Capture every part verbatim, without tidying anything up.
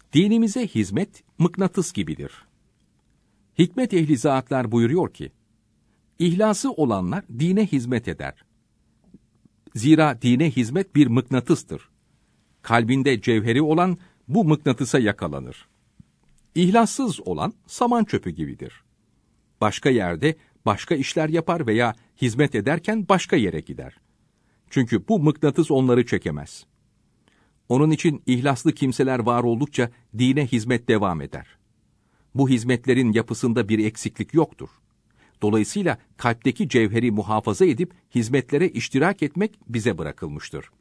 Dinimize hizmet mıknatıs gibidir. Hikmet ehli zatlar buyuruyor ki, İhlası olanlar dine hizmet eder. Zira dine hizmet bir mıknatıstır. Kalbinde cevheri olan bu mıknatısa yakalanır. İhlassız olan saman çöpü gibidir. Başka yerde başka işler yapar veya hizmet ederken başka yere gider. Çünkü bu mıknatıs onları çekemez. Onun için ihlaslı kimseler var oldukça dine hizmet devam eder. Bu hizmetlerin yapısında bir eksiklik yoktur. Dolayısıyla kalpteki cevheri muhafaza edip hizmetlere iştirak etmek bize bırakılmıştır.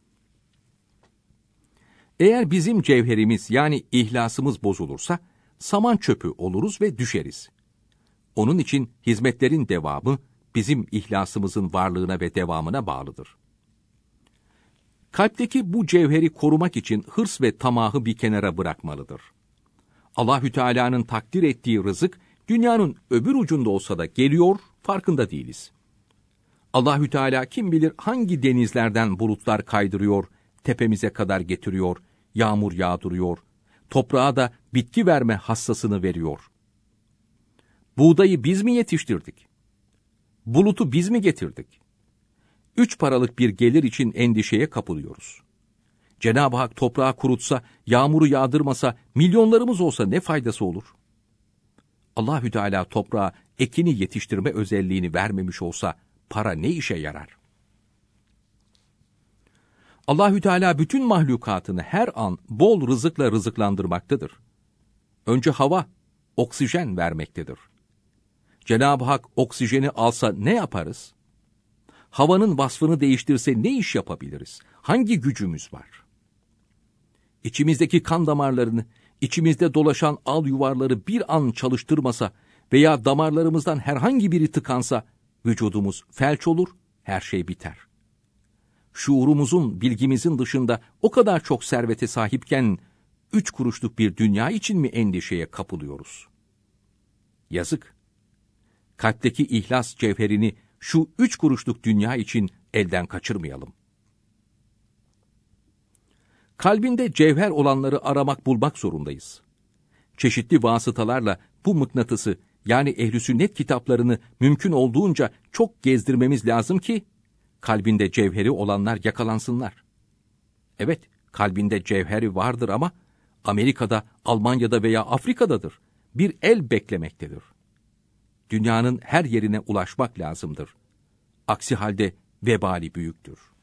Eğer bizim cevherimiz yani ihlasımız bozulursa saman çöpü oluruz ve düşeriz. Onun için hizmetlerin devamı bizim ihlasımızın varlığına ve devamına bağlıdır. Kalpteki bu cevheri korumak için hırs ve tamahı bir kenara bırakmalıdır. Allahü Teala'nın takdir ettiği rızık dünyanın öbür ucunda olsa da geliyor, farkında değiliz. Allahü Teala kim bilir hangi denizlerden bulutlar kaydırıyor, tepemize kadar getiriyor, yağmur yağdırıyor, toprağa da bitki verme hassasını veriyor. Buğdayı biz mi yetiştirdik? Bulutu biz mi getirdik? Üç paralık bir gelir için endişeye kapılıyoruz. Cenab-ı Hak toprağı kurutsa, yağmuru yağdırmasa, milyonlarımız olsa ne faydası olur? Allahü Teala toprağa ekini yetiştirme özelliğini vermemiş olsa, para ne işe yarar? Allahü Teala bütün mahlukatını her an bol rızıkla rızıklandırmaktadır. Önce hava, oksijen vermektedir. Cenab-ı Hak oksijeni alsa ne yaparız? Havanın vasfını değiştirse ne iş yapabiliriz? Hangi gücümüz var? İçimizdeki kan damarlarını, içimizde dolaşan al yuvarları bir an çalıştırmasa veya damarlarımızdan herhangi biri tıkansa, vücudumuz felç olur, her şey biter. Şuurumuzun, bilgimizin dışında o kadar çok servete sahipken, üç kuruşluk bir dünya için mi endişeye kapılıyoruz? Yazık. Kalpteki ihlas cevherini şu üç kuruşluk dünya için elden kaçırmayalım. Kalbinde cevher olanları aramak bulmak zorundayız. Çeşitli vasıtalarla bu mıknatısı yani ehl-i sünnet kitaplarını mümkün olduğunca çok gezdirmemiz lazım ki kalbinde cevheri olanlar yakalansınlar. Evet, kalbinde cevheri vardır ama Amerika'da, Almanya'da veya Afrika'dadır. Bir el beklemektedir. Dünyanın her yerine ulaşmak lazımdır. Aksi halde vebali büyüktür.